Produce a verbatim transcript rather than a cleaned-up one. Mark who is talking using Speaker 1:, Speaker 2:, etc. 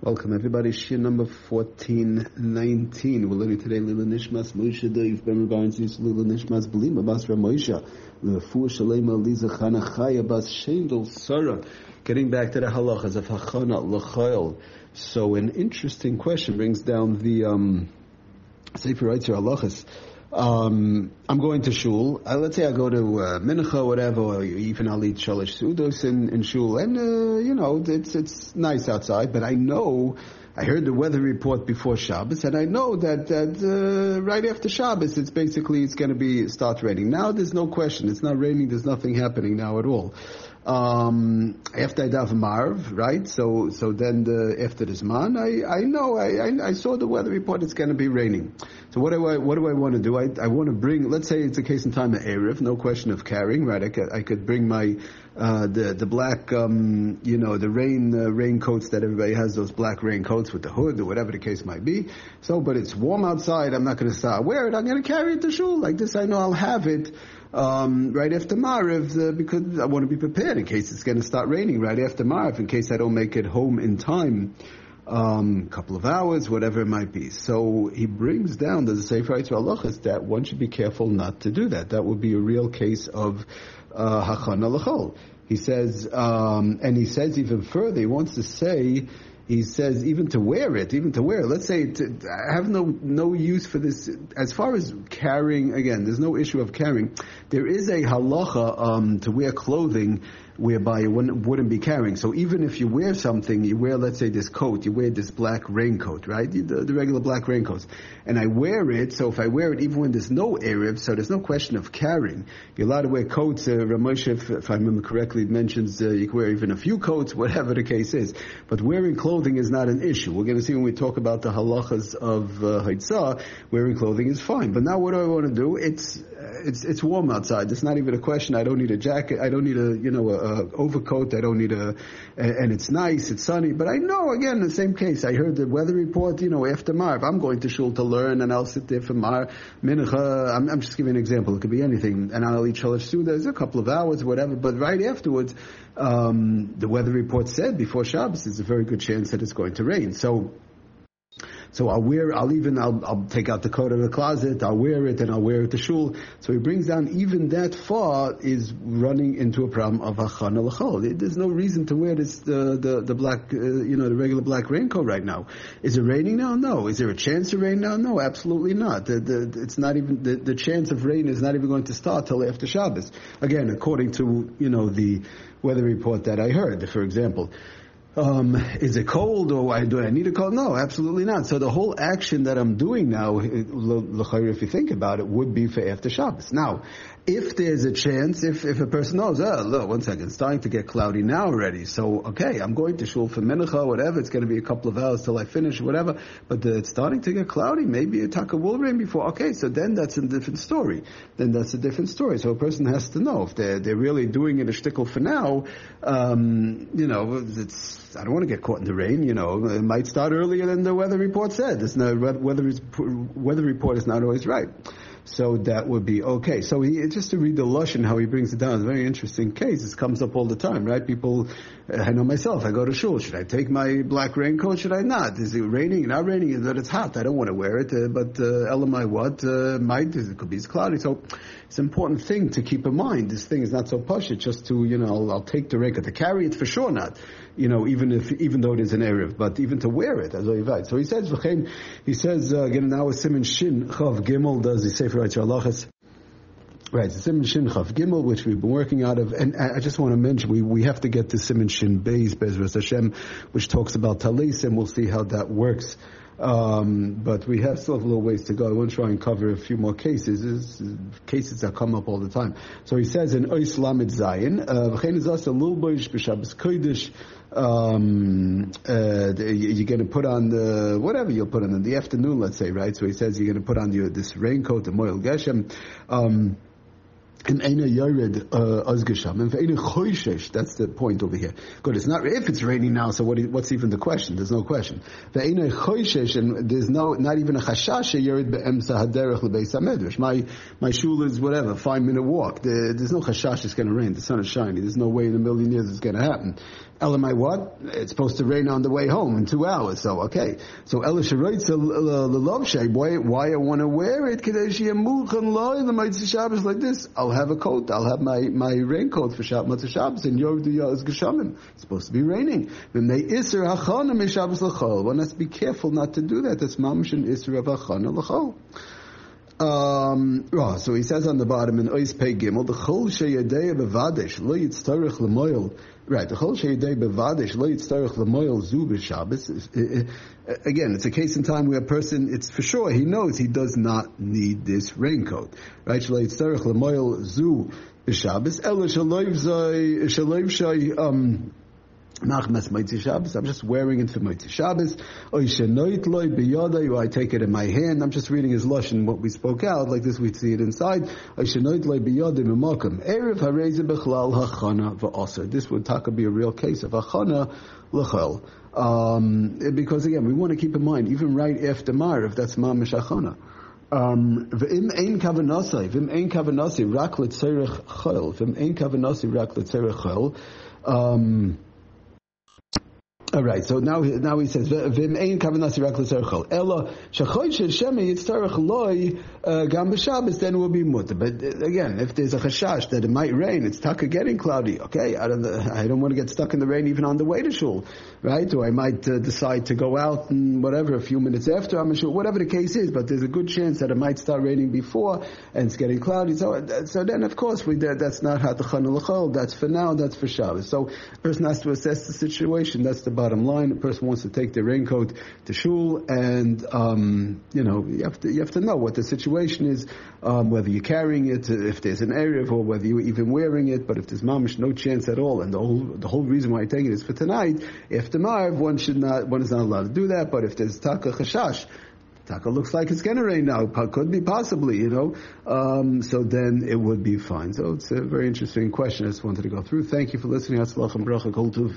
Speaker 1: Welcome everybody, Shir number fourteen nineteen. We're learning today Lila Nishmas Moshe Dave Ben Regards Lila Nishmas Belima Basra Moshe Lefu Shalema Liza Chana Chaya Bas Shendel Sarah. Getting back to the halachas of Hachana L'Chayil. So an interesting question brings down the um, Sefer writes here halachas. Um, I'm going to shul. Uh, let's say I go to uh, mincha, whatever, or even I'll eat shalish sudos in, in shul, and uh, you know it's it's nice outside. But I know I heard the weather report before Shabbos, and I know that that uh, right after Shabbos, it's basically it's going to be start raining. Now there's no question. It's not raining. There's nothing happening now at all. Um, after I daven Marv, right? So, so then the, after the Zman, I, I know, I, I, I saw the weather report, it's going to be raining. So what do I, what do I want to do? I, I want to bring, let's say it's a case in time of Erev, no question of carrying, right? I could, I could bring my, uh, the, the black, um, you know, the rain, uh, raincoats that everybody has, those black raincoats with the hood or whatever the case might be. So, but it's warm outside, I'm not going to start wear it, I'm going to carry it to shul. Like this, I know I'll have it. Um, right after Mariv, uh, because I want to be prepared in case it's going to start raining right after Mariv, in case I don't make it home in time, um, couple of hours, whatever it might be. So he brings down, there's a Sefer Eitz Halachas that one should be careful not to do that. That would be a real case of uh, Hachana L'Chol. He says, um, and he says even further, he wants to say, he says even to wear it, even to wear it. Let's say to, I have no no use for this. As far as carrying, again, there's no issue of carrying. There is a halacha um, to wear clothing whereby you wouldn't, wouldn't be carrying. So even if you wear something, you wear, let's say, this coat, you wear this black raincoat, right? The, the regular black raincoats. And I wear it, so if I wear it even when there's no Erev, so there's no question of carrying. You're allowed to wear coats. Uh, Ramosha, if, if I remember correctly, mentions uh, you can wear even a few coats, whatever the case is. But wearing clothing is not an issue. We're going to see when we talk about the halachas of uh, Haitzah, wearing clothing is fine. But now what do I want to do? It's, uh, it's, it's warm outside. It's not even a question. I don't need a jacket. I don't need a, you know, a, Uh, overcoat. I don't need a, and it's nice, it's sunny. But I know, again, the same case. I heard the weather report, you know, after Marv, I'm going to shul to learn, and I'll sit there for Marv, Mincha. I'm, I'm just giving an example. It could be anything. And I'll eat Shalosh Suda. There's a couple of hours, whatever. But right afterwards, um, the weather report said before Shabbos, there's a very good chance that it's going to rain. So, So I'll wear, I'll even, I'll, I'll take out the coat of the closet, I'll wear it, and I'll wear it to shul. So he brings down even that far is running into a problem of Hachana L'Chol. There's no reason to wear this, the, the, the black, uh, you know, the regular black raincoat right now. Is it raining now? No. Is there a chance of rain now? No, absolutely not. The, the, it's not even, the, the chance of rain is not even going to start till after Shabbos. Again, according to, you know, the weather report that I heard, for example. Um, is it cold or why do I need a coat? No, absolutely not. So the whole action that I'm doing now, if you think about it, would be for after Shabbos. Now, if there's a chance, if, if a person knows, oh, look, one second, it's starting to get cloudy now already. So, okay, I'm going to shul for mincha, whatever. It's going to be a couple of hours till I finish, whatever. But uh, it's starting to get cloudy. Maybe a taka will rain before. Okay, so then that's a different story. Then that's a different story. So a person has to know if they're, they're really doing it a shtickle for now, um, you know, it's, I don't want to get caught in the rain, you know. It might start earlier than the weather report said. It's not, weather, weather report is not always right. So that would be okay. So he, just to read the Lashon, how he brings it down, it's a very interesting case. This comes up all the time, right? People, I know myself, I go to shul. Should I take my black raincoat? Should I not? Is it raining? Not raining? Is that it's hot? I don't want to wear it. Uh, but, uh, Elamai what? Uh, might, it could be it's cloudy. So it's an important thing to keep in mind. This thing is not so posh. It's just to, you know, I'll, I'll take the raincoat. To carry it for sure not. You know, even if, even though it is an Erev, but even to wear it, as I So he says, he says, uh, again, now with Siman Shin Chav Gimel does the Sefer Eitz Halachas. Right, it's Siman Shin Chav Gimel, which we've been working out of, and I just want to mention, we, we have to get to Siman Shin Beis, Bezras Hashem, which talks about Talis, and we'll see how that works. Um, but we have still have a little ways to go. I want to try and cover a few more cases. It's, cases that come up all the time. So he says in Ois Lamed Zayin, V'chein Zasa Lulboish B'Shabbos Kodesh, um, uh, you're going to put on the, whatever you'll put on in the afternoon, let's say, right? So he says you're going to put on your, this raincoat, the Moel Geshem, um, and Eina Yared Azgesham, and Eina Choishesh. That's the point over here. Good. It's not if it's raining now. So what? What's even the question? There's no question. The Eina Choishesh, and there's no, not even a Chashash Yared beEmsa Haderech LeBeis HaMedrash. My my shul is whatever, five minute walk. There, there's no Chashash it's going to rain. The sun is shining. There's no way in a million years it's going to happen. Elamai what? It's supposed to rain on the way home in two hours. So okay. So Ela Sharoitz Lelovshay. Why? Why I want to wear it? Like this. I'll have a coat. I'll have my my raincoat for Shabbat Matzah Shabbos. And Yov Diyah Geshamim. It's supposed to be raining. When they Isser Hachana Mishabbos L'Chol. One has to be careful not to do that. That's Mamish and Isser of Hachana L'Chol. Um, oh, so he says on the bottom in Ois Pei Gimel, the Chol Sheyadei Bevadish Lo Yitztarich L'Moyel. Right, the Chol Sheyadei Bevadish Lo Yitztarich L'Moyel Zu B'Shabbos. Again, it's a case in time where a person, it's for sure, he knows he does not need this raincoat. Right, Shlo Yitztarich L'Moyel Zu B'Shabbos. Ela Shaloiv Zay Shaloiv Shay Um. Nachmas Motzei Shabbos. I'm just wearing it for Motzei Shabbos. Or I take it in my hand. I'm just reading his lashon, what we spoke out. Like this, we see it inside. This would taka be a real case of hachana l'chol. Um, because again, we want to keep in mind, even right after Ma'ariv, that's mamish hachana. Um, v'im ein kavanasai, v'im ein kavanasai, rak l'tzerech chol, v'im ein kavanasai, rak l'tzerech chol. Um, All right, so now now he says v'im ein kavanasi rak l'tzerech ela shachoy shel shemi yitzarech loy gam b'Shabbos, then it will be mutter. But again, if there's a chashash that it might rain, it's taka getting cloudy. Okay, I don't I don't want to get stuck in the rain even on the way to shul, right? Or I might uh, decide to go out and whatever a few minutes after I'm in shul, whatever the case is. But there's a good chance that it might start raining before and it's getting cloudy. So so then of course we that's not hatachana l'chol. That's for now. That's for Shabbos. So a person has to assess the situation. That's the bottom line. A person wants to take their raincoat to shul, and um, you know you have to you have to know what the situation is, um, whether you're carrying it, if there's an erev, or whether you're even wearing it. But if there's mamish, no chance at all, and the whole the whole reason why you're taking it is for tonight. After Ma'ariv, one should not one is not allowed to do that. But if there's taka chashash, taka looks like it's going to rain now, could be possibly, you know, um, so then it would be fine. So it's a very interesting question. I just wanted to go through. Thank you for listening. Hatzlach and bracha kol tuv.